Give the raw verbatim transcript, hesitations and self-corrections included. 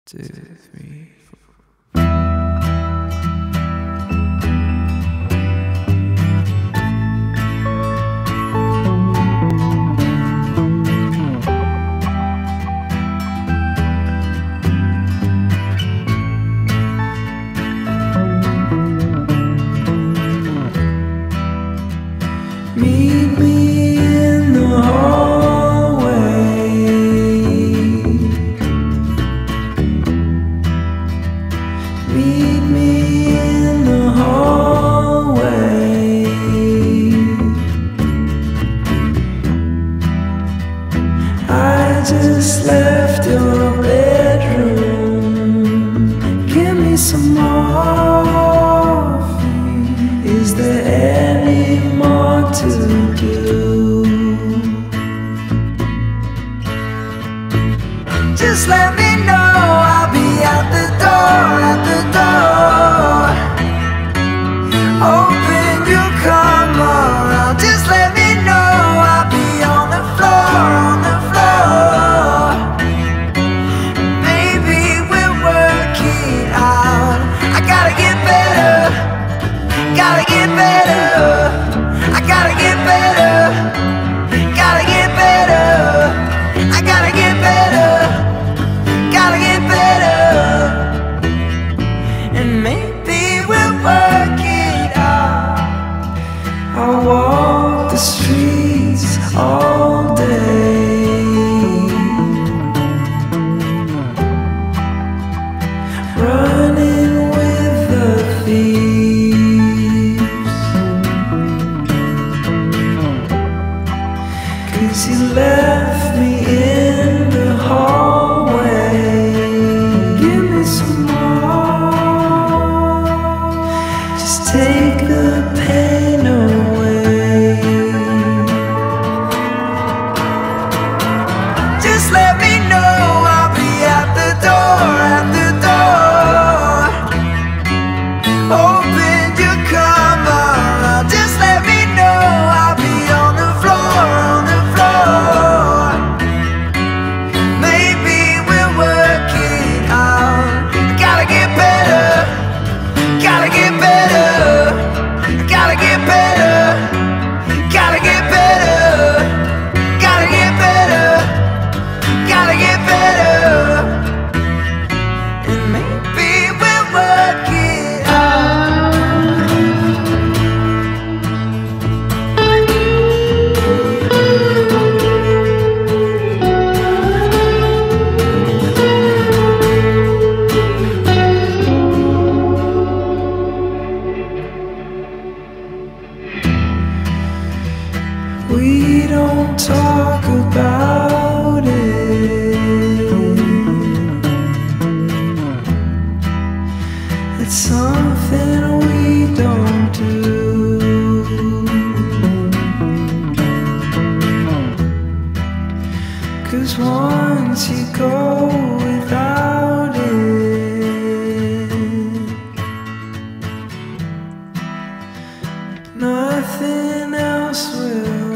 two, three, four. Meet me in the hallway. Meet me in the hallway. I just left your bedroom. Give me some morphine. Is there any more to do? Just let me know, I'll be at the door, at the door. Hoping you'll come around. Just let me know, I'll be on the floor, on the floor. Maybe we'll work it out. I gotta get better, gotta get better. I gotta get better, gotta get better. I gotta get better, gotta get better. And maybe we'll work it out. I walk the streets all day, running with the thieves. 'Cause you left me in the hallway. Give me some more. Just take the pain away. Just let me know, I'll be at the door, at the door. Hoping you come around. Just let me know, I'll be on the floor, on the floor. Maybe we'll work it out. I gotta get better, gotta get better. I gotta get better, gotta get better. Gotta get better, gotta get better. And maybe we'll work it out. We don't talk about it. It's something we don't do. 'Cause once you go without it, nothing else will.